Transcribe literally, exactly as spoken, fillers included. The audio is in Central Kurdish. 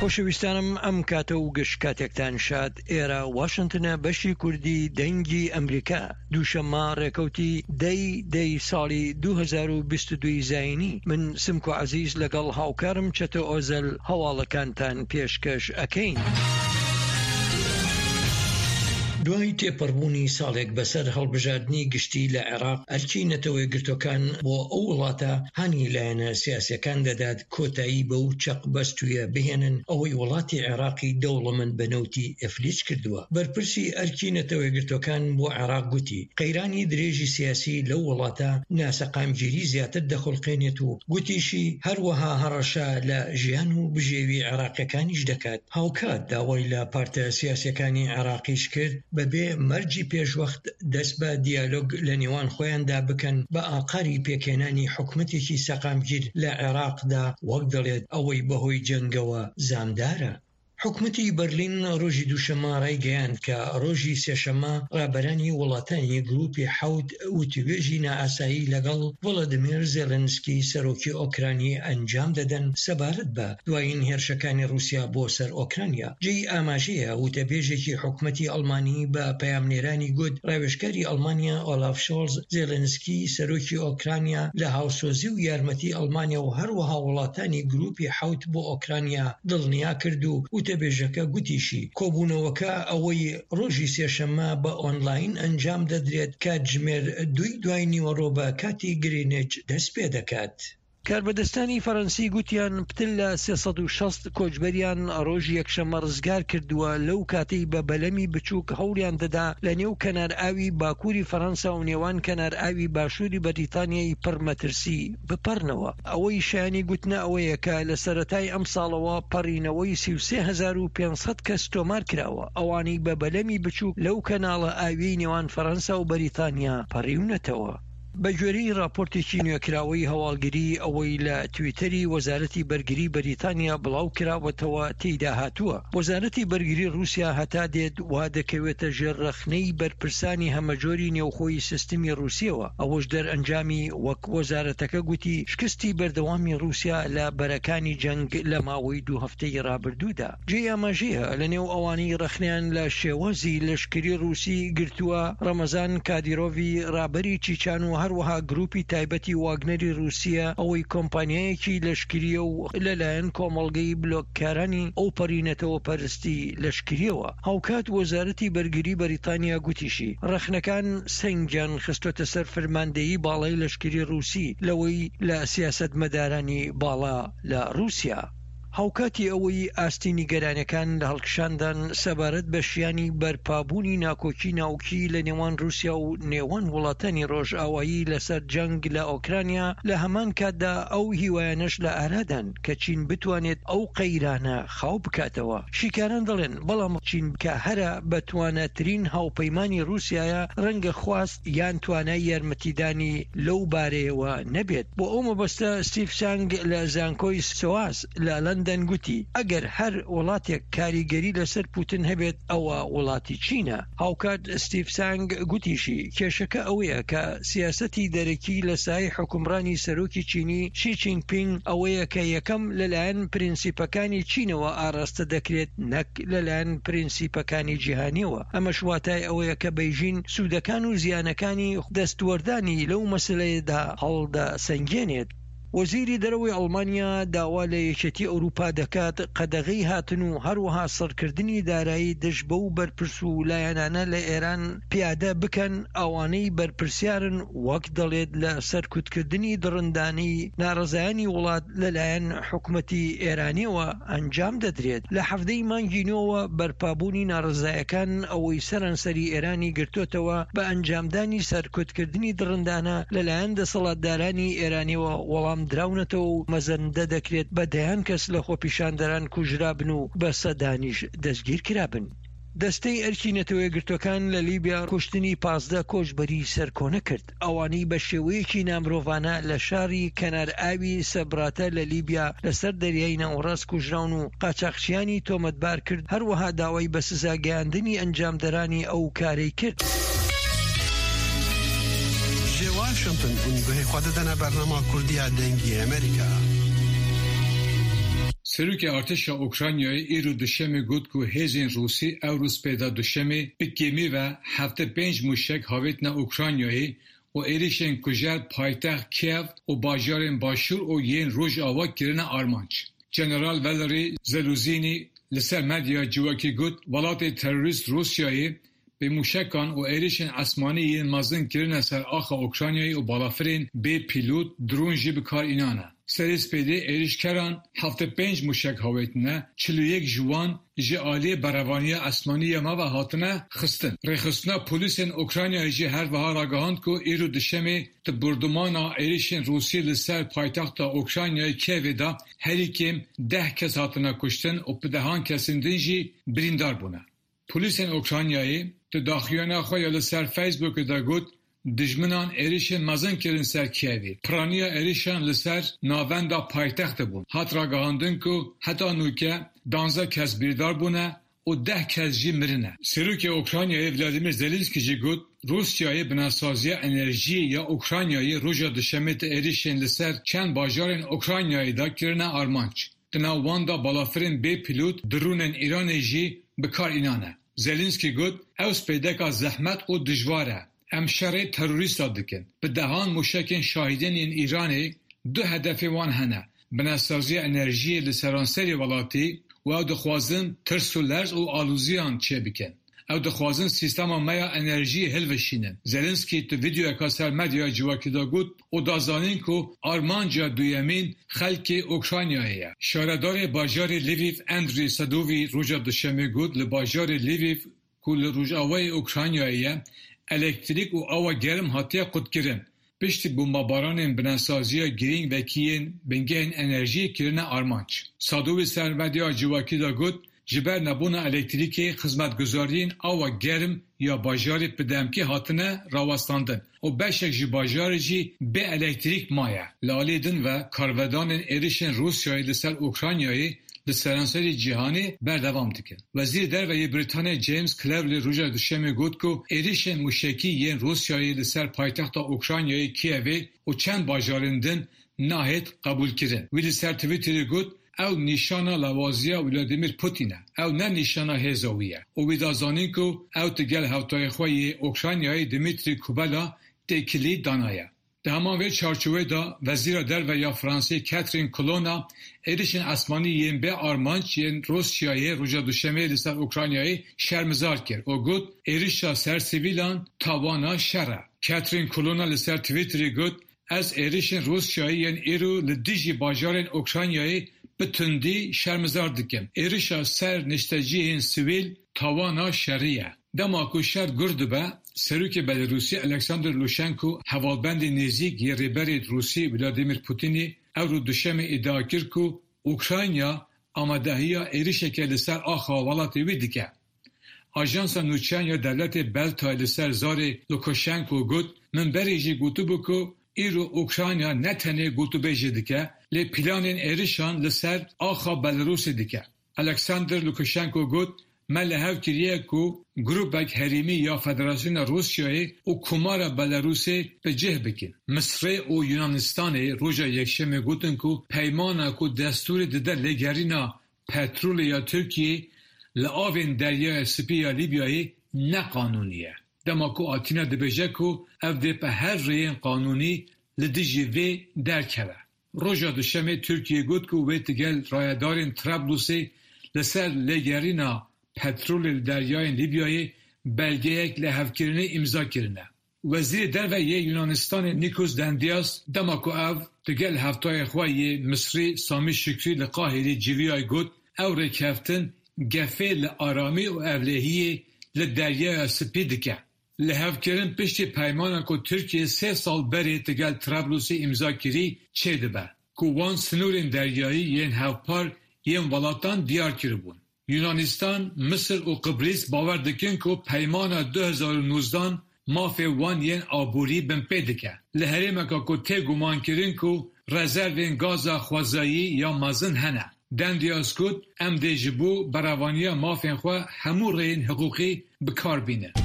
خۆشەویستانم ئەم کاتە و گەشت کاتێکتان شاد. ئێرە واشنتنە بەشی کوردی دەنگی ئەمریکا دووشەممە ڕێکەوتی دەی دەی ساڵی دوو هەزار و بیست و دوو زاینی. من سمکو عەزیز لەگەڵ هاوکارم چەتە ئۆزەل هەواڵەکانتان پێشکەش ئەکەین. دوای تێپەڕبوونی ساڵێک بەسەر هەڵبژاردننی گشتی لە عێراق، ئەرکی نەتەوەی گرتوەکان بۆ ئەو وڵاتە هانی لایەنە سیاسیەکان دەدات کۆتایی بە و چەق بەستویە بهێنن ئەوەی وڵاتی عێراقی دەوڵەمەند بەنەوتی ئەفلیج کردووە. بەرپرسی ئەرکی نەتەوەی گرتوەکان بۆ عێراق گوتی قەیرانی درێژی سیاسی لەو وڵاتە ناسەقامگیری زیاتر دەخڵقێنێت و گوتیشی هەروەها هەڕەشە لە ژیان و بژێوی عێراقیەکانیش دەکات. هاوکات داوای لە پارتە سیاسیەکانی عێراقیش کرد بەبێ مەرجی پێشوەخت دەست بە دیالۆگ لە نێوان خۆیاندا بکەن بە ئاقاری پێکێنانی حکومەتێکی سەقامگیر لە عێراقدا، وەک دەڵێت ئەوەی بەهۆی جەنگەوە زامدارە. حکومەتی بەرلین ڕۆژی دووشەممە ڕایگەیاند کە ڕۆژی سێشەممە ڕابەرانی وڵاتانی گروپی حەوت وتوێژی نائاسایی لەگەڵ ڤڵۆدیمیر زێلێنسکی سەرۆکی ئۆکرانی ئەنجام دەدەن سەبارەت بە دوایین هێرشەکانی رووسیا بۆ سەر ئۆکرانیا. جێی ئاماژەیە وتەبێژێکی حکومەتی ئەڵمانی بە پەیامنێرانی گوت ڕاوێژکاری ئەڵمانیا ئۆلاف شۆڵز زێلێنسکی سەرۆکی ئۆکرانیا لە هاوسۆزی و یارمەتی ئەڵمانیا و هەروەها وڵاتانی گروپی حەوت بۆ ئۆکرانیا دڵنیا کرد و وتەبێژەکە گوتیشی کۆبوونەوەکە ئەوەی ڕۆژی سێشەممە بە ئۆنلاین ئەنجام دەدرێت کاتژمێر دوی دوای نیوەڕۆ بە کاتی گرینیچ دەست پێ دەکات. کاربەدەستانی فەڕەنسی گوتیان پتل لە سێسەد و شەست کۆچبەریان ڕۆژی یەکشەممە ڕزگار کردووە لەو کاتەی بە بەلەمی بچووک هەوڵیان دەدا لە نێو کەنار ئاوی باکووری فەڕەنسا و نێوان کەنار ئاوی باشووری بەریتانیای پڕمەترسی بپەڕنەوە. ئەوەی شایانی گوتنە ئەوەیە کە لە سەرەتای ئەم ساڵەوە پەڕینەوەی سی و سێ هەزار و پێنج کەس تۆمار کراوە. ئەوانی بە بەلەمی بچووک لەو کەناڵە ئاوی نێوان فەڕەنسا و بەریتانیا پەڕیونەتەوە. بە گوێرەی راپۆرتێکی نوێکراوەی هەواڵگیری ئەوەی لە تویتەری وەزارەتی بەرگری بەریتانیا بڵاو کراوەتەوە تێیدا هاتووە. وەزارەتی بەرگری رووسیا هەتا دێت وا دەکەوێتە ژێرڕەخنەی بەرپرسانی هەمەجۆری نێوخۆی سیستمی رووسیەوە. ئەوەش دەرئەنجامی وەک وەزارەتەکە گوتی شکستی بەردەوامی رووسیا لە بەرەکانی جەنگ لە ماوەی دوو هەفتەی ڕابردوودا. جێ ئاماژەیە لە نێو ئەوانەی ڕەخنیان لە شێوەزی لەشکری رووسی گرتووە ڕەمەزان کادیرۆڤی ڕابەری چیچان و هەروەها گروپی تایبەتی واگنەری رووسیا ئەوەی کۆمپانیایەکی لەشکریە و لەلایەن کۆمەڵگەی بلۆککارانی ئەو پەڕینەتەوە پەرستی لەشکریەوە. هاوکات وەزارەتی بەرگری بەریتانیا گوتیشی ڕەخنەکان سەنگیان خستۆتە سەر فەرماندەیی باڵای لەشکری رووسی لەوەی لە سیاسەتمەدارانی باڵا لە رووسیا. هاوکاتی ئەوەی ئاستی نیگەرانەکان لە هەڵکشاندان سەبارەت بە شیانی بەرپابوونی ناکۆکی ناوکی لە نێوان رووسیا و نێوان وڵاتانی ڕۆژئاوایی لەسەر جەنگ لە ئۆکرانیا لە هەمان کاتدا ئەو هیوایانەش لە ئارادان کە چین بتوانێت ئەو قەیرانە خاو بکاتەوە. شیکاران دەڵێن بەڵام چین کە هەرە بەتوانەترین هاوپەیمانی رووسایە ڕەنگە خواست یان توانای یارمەتیدانی لەو بارەیەوە نەبێت. بۆ ئەو مەبەستە ستیف سانگ لە زانکۆی سواس لە دەنگوتی ئەگەر هەر وڵاتێک کاریگەری لەسەر پوتن هەبێت ئەوە وڵاتی چینە. هاوکات ستیف سانگ گوتیشی کێشەکە ئەوەیە کە سیاسەتی دەرەکی لە سای حکومڕانی سەرۆکی چینی شی جینپینگ ئەوەیە کە یەکەم لەلایەن پرینسیپەکانی چینەوە ئاراستە دەکرێت نەک لەلایەن پرینسیپەکانی جیهانیەوە. ئەمەش واتای ئەوەیە کە بەیژین سوودەکان و زیانەکانی دەستوەردانی لەو مەسلەیەدا هەڵدا سەنگێنێت. وەزیری دەرەوەی ئەڵمانیا داوا لە یەکێتی ئەوروپا دەکات قەدەغەی هاتن و هەروەها سەرکردنی دارایی دژ بە و بەرپرس و لایەنانە لە ئێران پیادە بکەن ئەوانەی بەرپرسیارن، وەک دەڵێت لە سەرکوتکردنی دڕندانی ناڕەزایانی وڵات لەلایەن حکومەتی ئێرانیەوە ئەنجام دەدرێت. لە حەفتەی مانگینەوە بەرپابوونی ناڕەزایەکان ئەوەی سەرانسەری ئێرانی گرتوتەوە بە ئەنجامدانی سەرکوتکردنی دڕندانە لەلایەن دەسەڵاتدارانی ئێرانیەوە وەڵام دراونەتەوە و مەزەندە دەکرێت بە دەیان کەس لە خۆپیشاندەران کوژرابن و بە سەدانیش دەستگیر کرابن. دەستەی ئەرکی نەتەوەی گرتوەکان لە لیبیا کوشتنی پازدە کۆچبەری سەرکۆنە کرد. ئەوانەی بە شێوەیەکی نامرۆڤانە لە شاری کەنار ئاوی سەبراتە لە لیبیا لەسەر دەریای ناوەڕاست کوژراون و قاچاقچیانی تۆمەتبار کرد، هەروەها داوای بە سزاگەیاندنی ئەنجامدەرانی ئەو کارەی کرد. واشنطن اون به خود دنا برنامه کردی دنگی امریکا. سروک ارتش اوکراینای ایرو دشمه گوت کو هزین روسی او روز پیدا دشمه بکیمی و هفته پنج موشک هاویتنا اوکراینای و ایریشن کجر پایتخت کیف و باجارن باشور و یین روژ آوا کرن آرمانچ. جنرال والری زلوزینی لسر مدیا جواکی گوت ولات تروریست روسیایی به موشکان و ایریشن اسمانی یین مازن کرن سر آخا اوکراینایی و بالافرین به پیلوت درون جی بکار اینانه. سریس پیده ایریش کران هفته پنج موشک هاویتنه چلو یک جوان جی آلی براوانی اسمانی ما و هاتنه خستن. ریخستنا پولیسین اوکراینایی جی هر وها راگهاند که ایرو دشمه تبردمانا ایریشن روسی لسر پایتخت اوکراینایی کیوی دا هری کم ده کس هاتنه کشتن و پدهان کسیندن جی بریندار بونه. پولیسین اوکراینایی تداخیانا خواه لسر فیسبوک دا گود دجمنان ایریشن مزن کرن سر کیوی. پرانیا ایریشن لسر ناوندا پایتخت بون. هات راگهاندن که حتی نوکه دانزه کس بیردار بونه و ده کس جی مرنه. سروک اوکراینایی ولادیمیر زلنسکی جی گود روسیای بناسازی انرژی یا اوکراینایی روژا دشمت ایریشن لسر چند باجارن اوکراینایی دا کرنه آرمانچ. دنا واندا بالافرین بی پیلوت درونن ایران جی بکار اینانه. زلنسکی گود اوز پیدکا زحمت و دجواره. ام شر تروریست دکن. به دهان موشکین شاهدین این ایرانی دو هدف وان هنه. بناسازی انرژی لسرانسری ولاتی و او دخوازن ترس و لرز و آلوزیان چه بکن. او دخوازن سیستم مایا انرژی هلوشینن. زلنسکی تو ویدیو اکاسر مدیا جواکی دا گود او دازانین که آرمانجا دویمین خلک اوکراینایه. شاردار باجار لیویف اندری صدووی روژا دشمه گود لباجار لیویف که لروژ آوای اوکراینایه elektrik و آوا گرم هاتیه قد کرن. پشت بومباران بناسازی گرینگ و کیین بنگهن انرژی کرنه آرمانچ. صادوی سرمدیا جواکی دا گود جبر نبون الکتریکی خدمتگزارین آوا گرم یا باجاری پدمکی هاتنه راوستاندن و بشک جی باجاری جی به الکتریک مایه. لالیدن و کارودان ایریشن روسیایی لسر اوکراینایی لسرانسری جهانی بردوام دکن. وزیر دروی بریتانیا جیمز کلولی روژا دشمه گود که ایریشن موشکی یین روسیایی لسر پایتخت اوکراینایی کیوی و چند باجارندن ناهید قبول کرن. وی لسر تویتری گود او نیشانا لوازیا ولادیمیر پوتینه او نه نیشانا هزاویه و وی دازانین که او تگل هفتای خواهی اوکراینایی دمیتری کوبالا تکلی دانایه. در همان وی چارچوبه دا وزیر در و یا فرانسه کاترین کولونا ایریشن اسمانی ین به آرمانچ ین روسیایی روژا دوشمه لسر اوکراینایی شرمزار کرد و گود ایریشا سر سیویلان تاوانا شره. کاترین کولونا لسر تویتری گود از ایریشن روسیایی ین ایرو لدیجی باجارن اوکراینایی به تندی شرمزار دکم. ایریشا سر نشتجی این سیویل تاوانا شریه. دماکو شر گرد به سروک بلاروسی الکساندر لوشنکو حوالبند نزدیک یه ریبر روسی ولادیمیر پوتینی او رو دشمه ادعا کرد که اوکراینیا آمادهی ایریشه که لسر آخا والاتی ویدی که. آژانس نوچن یا دولت بلتای لسر زار لوکاشنکو گود من بریجی گوتو بکو ایرو اوکراینیا نتنه گوتو بیجی دیکه لی پلانین ایریشان لسر آخا بلاروسی دیکه. الکساندر لوکاشنکو گود مل هاو کریه کو گروپک هریمی یا فدراسیون روسیایی و کمار بلاروسی به جه بکن. مصر و یونانستان روژا یکشنبه گوتن کو پیمانا کو دستور دده لگرینا پترول یا ترکیه لآوین دریای سپی یا لیبیایی نه قانونیه. دما کو آتینا دبیجه کو او ده په هر رین قانونی لدیجی وی درکوه. روژا دوشنبه ترکیه گوت کو وی تگل رایدارین طرابلوسی لسر لگرینا پترول دریای لیبیایی belge یک لحفکرینه امضا کرنه. وزیر در و یه یونانستان نیکوس دندیاس دماکو او دگل هفتای خواهی مصری سامی شکری لقاهری جویای گود او رکفتن گفه لآرامی و اولهی لدریای سپی دکه. لحفکرین پشتی پیمانه که ترکیه سه سال بری دگل طرابلوسی امضا کری چه دبه. که وان سنورین دریایی ین هفپار ین ولاتان دیار کربون. یونانستان، مصر و قبرس باور دکن که پیمان دو هزار و نوزده مافی وان ین آبوری بن پیدکه. لحریم که که تی گمان کرن که رزروین گاز خوازایی یا مازن هنه. دندیاز کد ام دیجبو براوانی مافین خواه همو رین حقوقی بکار بینه.